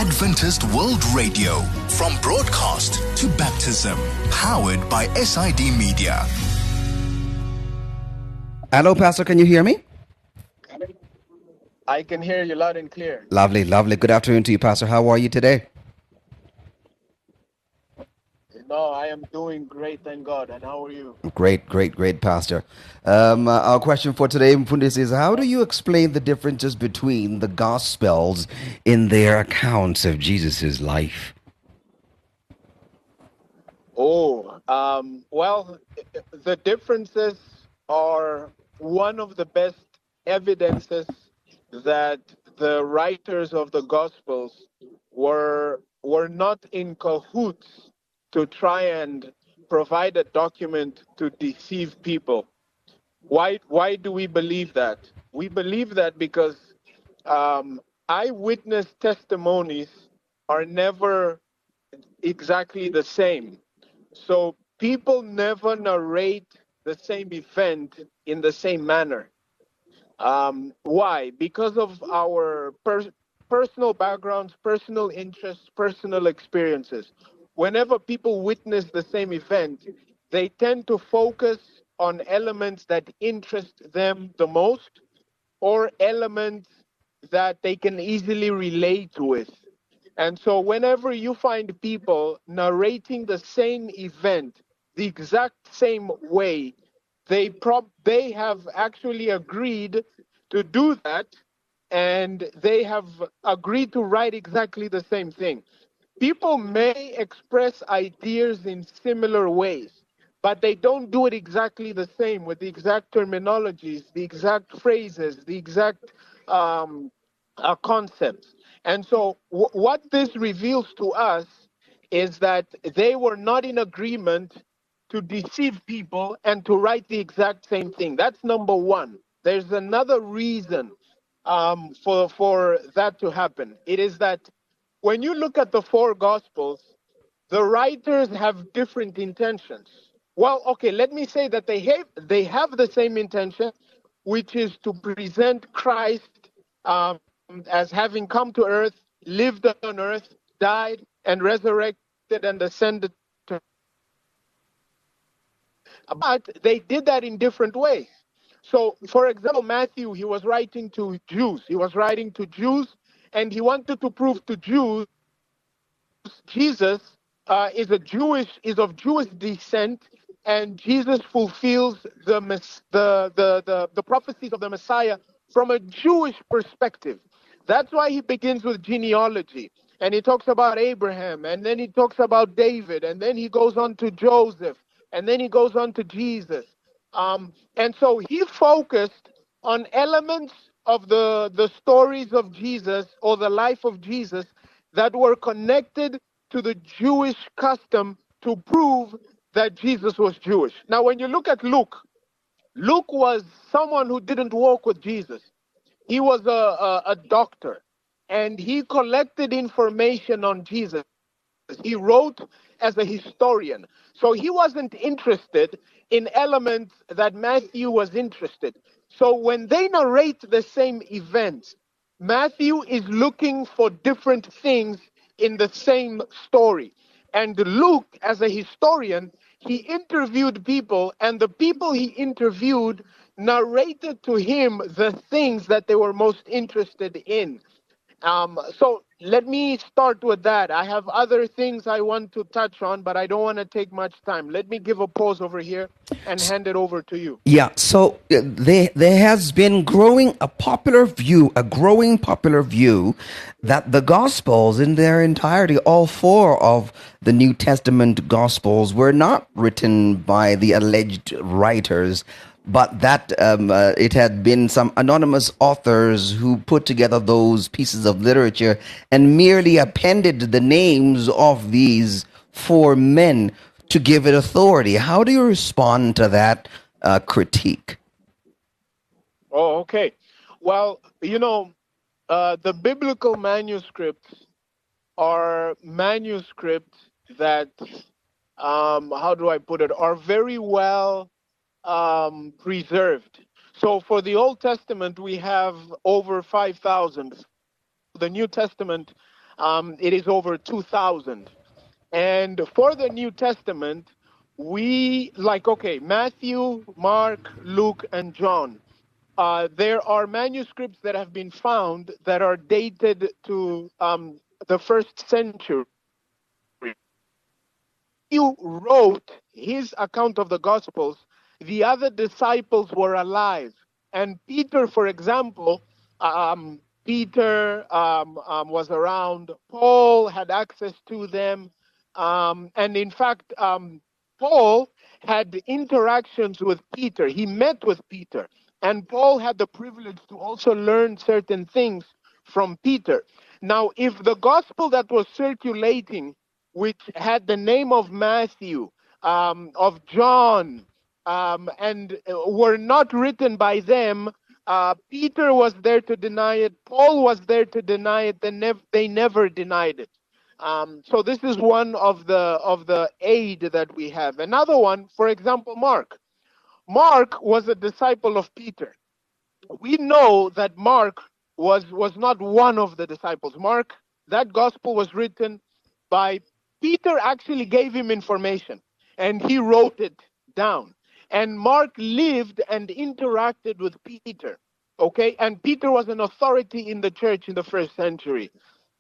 Adventist World Radio, from broadcast to baptism, powered by SID Media. Hello, Pastor, can you hear me? I can hear you loud and clear. Lovely, lovely. Good afternoon to you, Pastor. How are you today? No, I am doing great, thank God. And how are you? Great, great, great, Pastor. Our question for today, Mfundisi, is how do you explain the differences between the Gospels in their accounts of Jesus' life? Well, the differences are one of the best evidences that the writers of the Gospels were not in cahoots to try and provide a document to deceive people. Why do we believe that? We believe that because eyewitness testimonies are never exactly the same. So people never narrate the same event in the same manner. Why? Because of our personal backgrounds, personal interests, personal experiences. Whenever people witness the same event, they tend to focus on elements that interest them the most, or elements that they can easily relate with. And so whenever you find people narrating the same event the exact same way, they have actually agreed to do that, and they have agreed to write exactly the same thing. People may express ideas in similar ways, but they don't do it exactly the same with the exact terminologies, the exact phrases, the exact concepts. And so what this reveals to us is that they were not in agreement to deceive people and to write the exact same thing. That's number one. There's another reason for that to happen. It is that when you look at the four Gospels, the writers have different intentions. Well, okay, let me say that they have the same intention, which is to present Christ as having come to earth, lived on earth, died and resurrected and ascended to. But they did that in different ways. So, for example, Matthew, he was writing to Jews. And he wanted to prove to Jews Jesus is of Jewish descent, and Jesus fulfills the prophecies of the Messiah from a Jewish perspective. That's why he begins with genealogy, and he talks about Abraham, and then he talks about David, and then he goes on to Joseph, and then he goes on to Jesus. And so he focused on elements of the stories of Jesus, or the life of Jesus, that were connected to the Jewish custom to prove that Jesus was Jewish. Now, when you look at Luke, Luke was someone who didn't walk with Jesus. He was a doctor, and he collected information on Jesus. He wrote as a historian. So he wasn't interested in elements that Matthew was interested. So when they narrate the same events, Matthew is looking for different things in the same story. And Luke, as a historian, he interviewed people, and the people he interviewed narrated to him the things that they were most interested in. So let me start with that. I have other things I want to touch on, but I don't want to take much time. Let me give a pause over here and hand it over to you. Yeah, so there has been growing popular view that the Gospels in their entirety, all four of the New Testament Gospels, were not written by the alleged writers, but that it had been some anonymous authors who put together those pieces of literature and merely appended the names of these four men to give it authority. How do you respond to that critique? Oh, okay. Well, the biblical manuscripts are manuscripts that, how do I put it, are very well preserved. So for the Old Testament, we have over 5,000. The New Testament, It is over 2,000. And for the New Testament, Matthew, Mark, Luke, and John. There are manuscripts that have been found that are dated to the 1st century. Matthew wrote his account of the Gospels. The other disciples were alive. And Peter, for example, Peter was around. Paul had access to them. And in fact, Paul had interactions with Peter. He met with Peter. And Paul had the privilege to also learn certain things from Peter. Now, if the gospel that was circulating, which had the name of Matthew, of John, and were not written by them, Peter was there to deny it. Paul was there to deny it. They never denied it. So this is one of the aid that we have. Another one, for example, Mark. Mark was a disciple of Peter. We know that Mark was not one of the disciples. Mark, that gospel was written by Peter. Actually gave him information, and he wrote it down. And Mark lived and interacted with Peter. Okay, and Peter was an authority in the church in the 1st century.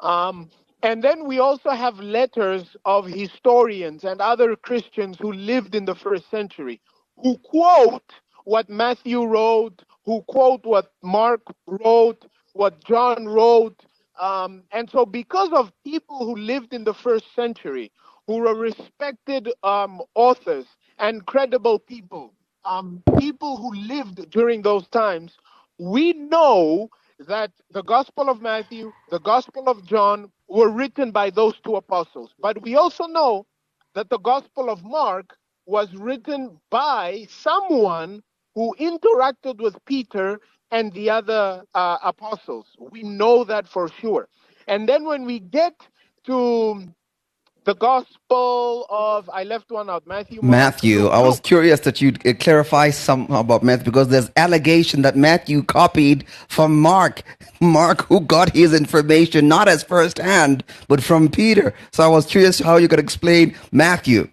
And then we also have letters of historians and other Christians who lived in the 1st century, who quote what Matthew wrote, who quote what Mark wrote, what John wrote. And so because of people who lived in the 1st century, who were respected authors and credible people, people who lived during those times, we know that the Gospel of Matthew, the Gospel of John were written by those 2 apostles. But we also know that the Gospel of Mark was written by someone who interacted with Peter and the other apostles. We know that for sure. And then when we get to the Gospel of, I left one out, Matthew. Matthew. I was curious that you'd clarify something about Matthew, because there's allegation that Matthew copied from Mark. Mark, who got his information not as firsthand, but from Peter. So I was curious how you could explain Matthew.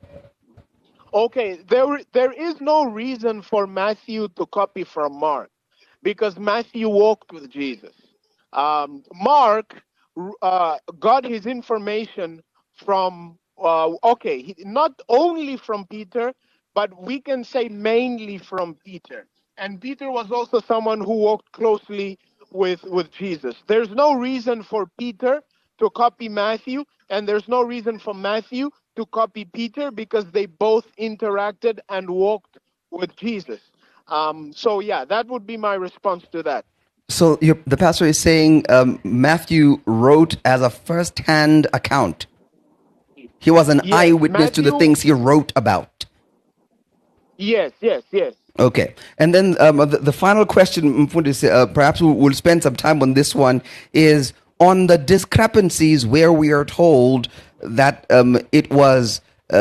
Okay, there is no reason for Matthew to copy from Mark, because Matthew walked with Jesus. Mark got his information from, not only from Peter, but we can say mainly from Peter. And Peter was also someone who walked closely with Jesus. There's no reason for Peter to copy Matthew, and there's no reason for Matthew to copy Peter, because they both interacted and walked with Jesus. So yeah, that would be my response to that. So the pastor is saying Matthew wrote as a first-hand account. He was an eyewitness to the things he wrote about. Yes. Okay. And then the final question, perhaps we'll spend some time on this one, is on the discrepancies where we are told that it was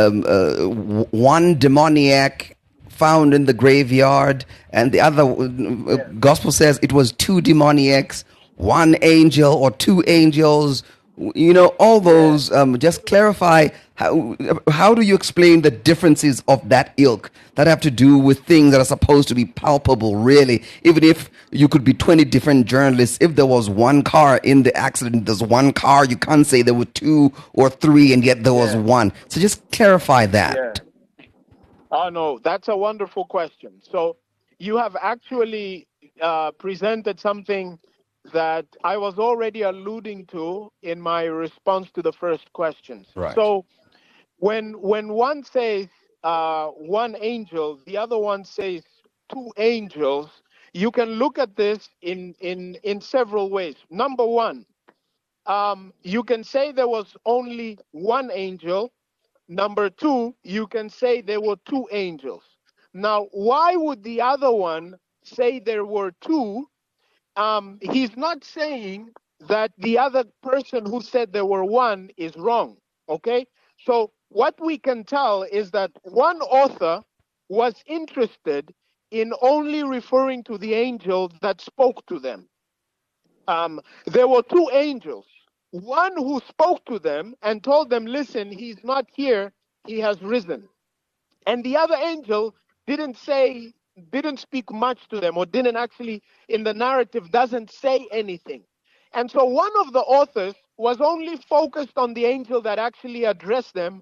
one demoniac found in the graveyard, and the other gospel says it was 2 demoniacs, 1 angel or 2 angels. All those. Just clarify, how do you explain the differences of that ilk that have to do with things that are supposed to be palpable, really? Even if you could be 20 different journalists, if there was 1 car in the accident, there's 1 car, you can't say there were 2 or 3 and yet there was 1. So just clarify that. Yeah. Oh, no, that's a wonderful question. So you have actually presented something that I was already alluding to in my response to the first questions. Right. So when one says 1 angel, the other one says 2 angels, you can look at this in several ways. Number one, you can say there was only 1 angel. Number 2, you can say there were 2 angels. Now, why would the other one say there were 2? He's not saying that the other person who said there were 1 is wrong, okay? So what we can tell is that one author was interested in only referring to the angels that spoke to them. There were 2 angels. one who spoke to them and told them, listen, he's not here, he has risen. And the other angel didn't speak much to them, or didn't actually, in the narrative, doesn't say anything. And so one of the authors was only focused on the angel that actually addressed them.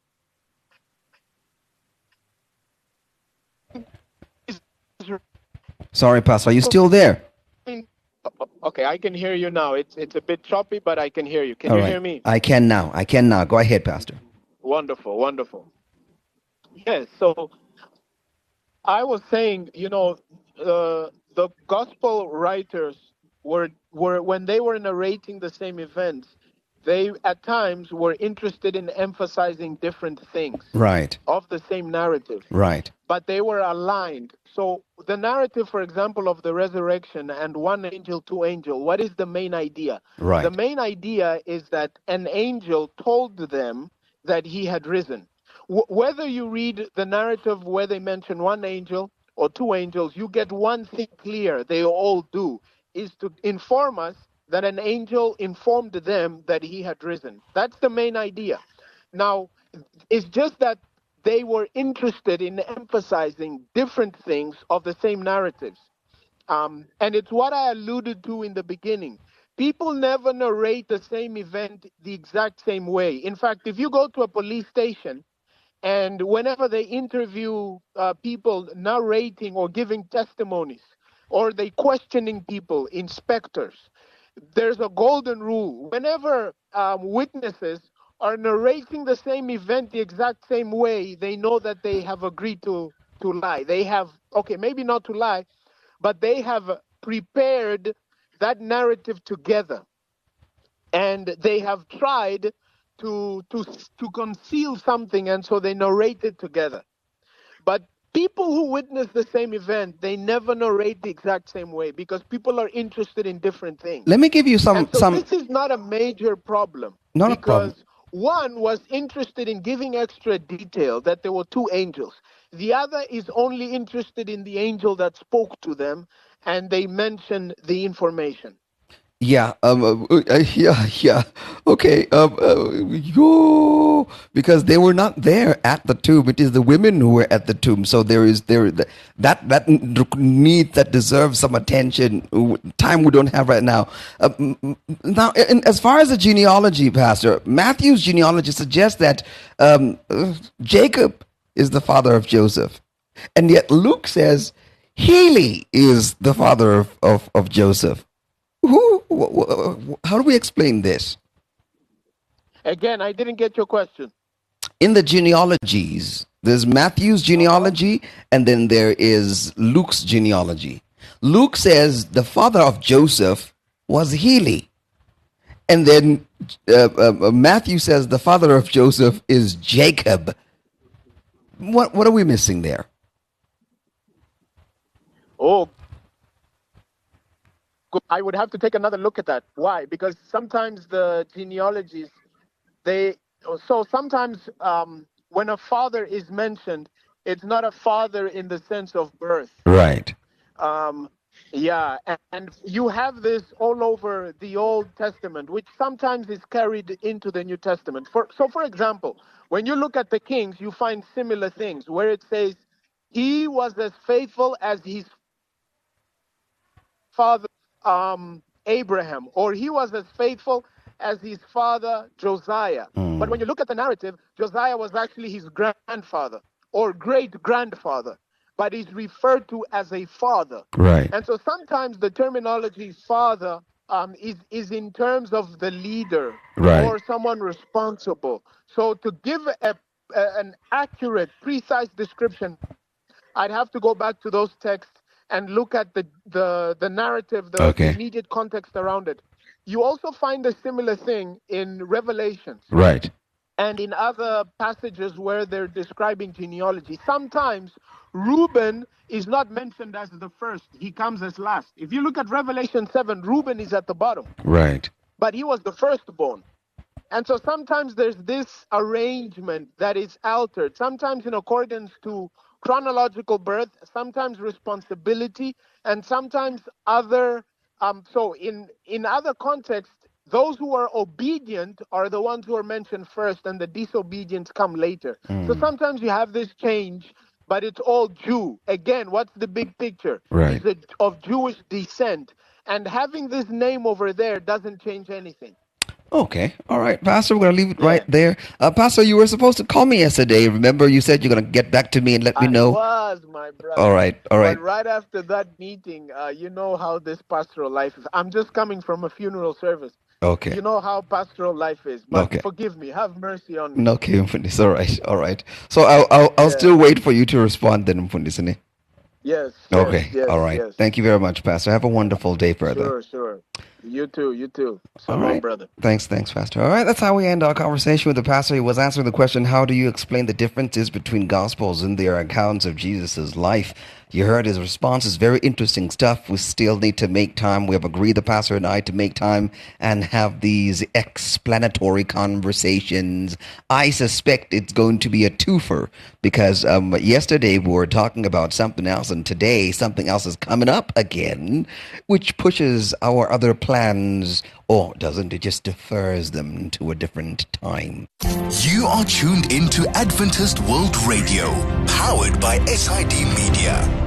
Sorry, Pastor, are you still there? Okay, I can hear you now. It's a bit choppy, but I can hear you. Can All you right. hear me? I can now. Go ahead, Pastor. Wonderful, wonderful. Yes, so I was saying, the gospel writers were when they were narrating the same events, they at times were interested in emphasizing different things Right. of the same narrative. Right. But they were aligned. So the narrative, for example, of the resurrection and one angel, two angel, what is the main idea? Right. The main idea is that an angel told them that he had risen. Whether you read the narrative where they mention one angel or two angels, you get one thing clear, they all do, is to inform us that an angel informed them that he had risen. That's the main idea. Now, it's just that they were interested in emphasizing different things of the same narratives. And it's what I alluded to in the beginning. People never narrate the same event the exact same way. In fact, if you go to a police station, and whenever they interview people narrating or giving testimonies, or they questioning people, inspectors, there's a golden rule. Whenever witnesses are narrating the same event the exact same way, they know that they have agreed to lie. They have, okay, maybe not to lie, but they have prepared that narrative together. And they have tried to conceal something, and so they narrate it together. But people who witness the same event, they never narrate the exact same way because people are interested in different things. Let me give you some. This is not a major problem. Not a problem. Because one was interested in giving extra detail that there were two angels. The other is only interested in the angel that spoke to them, and they mention the information. Yeah. Yeah. Okay. Because they were not there at the tomb. It is the women who were at the tomb. So that need that deserves some attention. Time we don't have right now. Now, as far as the genealogy, Pastor, Matthew's genealogy suggests that Jacob is the father of Joseph, and yet Luke says Heli is the father of Joseph. How do we explain this? Again, I didn't get your question. In the genealogies, there's Matthew's genealogy, and then there is Luke's genealogy. Luke says the father of Joseph was Heli. And then Matthew says the father of Joseph is Jacob. What are we missing there? Oh, I would have to take another look at that. Why? Because sometimes the genealogies, sometimes when a father is mentioned, it's not a father in the sense of birth. Right. Yeah, and you have this all over the Old Testament, which sometimes is carried into the New Testament. For example, when you look at the Kings, you find similar things where it says, he was as faithful as his father Abraham, or he was as faithful as his father Josiah. But when you look at the narrative, Josiah was actually his grandfather or great-grandfather, but is referred to as a father. Right. And so sometimes the terminology father is in terms of the leader, right, or someone responsible. So to give an accurate, precise description, I'd have to go back to those texts and look at the narrative, the immediate context around it. You also find a similar thing in Revelations. Right. And in other passages where they're describing genealogy. Sometimes Reuben is not mentioned as the first. He comes as last. If you look at Revelation 7, Reuben is at the bottom. Right. But he was the firstborn. And so sometimes there's this arrangement that is altered, sometimes in accordance to chronological birth, sometimes responsibility, and sometimes other. So in other contexts, those who are obedient are the ones who are mentioned first, and the disobedience come later. So sometimes you have this change, but it's all Jew. Again, what's the big picture? Right. He's of Jewish descent. And having this name over there doesn't change anything. Okay. All right, Pastor, we're going to leave it right there. Pastor, you were supposed to call me yesterday. Remember, you said you're going to get back to me and let me know. I was, my brother. All right. But right after that meeting, you know how this pastoral life is. I'm just coming from a funeral service. Okay. You know how pastoral life is. But forgive me. Have mercy on me. Okay, Mfundisi. All right. So I'll still wait for you to respond then, Mfundisi. Yes. Okay. Yes, all right. Yes. Thank you very much, Pastor. Have a wonderful day further. Sure. You too. All right, brother. Thanks, Pastor. All right, that's how we end our conversation with the pastor. He was answering the question, how do you explain the differences between Gospels and their accounts of Jesus' life? You heard his responses, very interesting stuff. We still need to make time. We have agreed, the pastor and I, to make time and have these explanatory conversations. I suspect it's going to be a twofer because yesterday we were talking about something else, and today something else is coming up again, which pushes our other plans, or doesn't it? Just defers them to a different time. You are tuned into Adventist World Radio, powered by SID Media.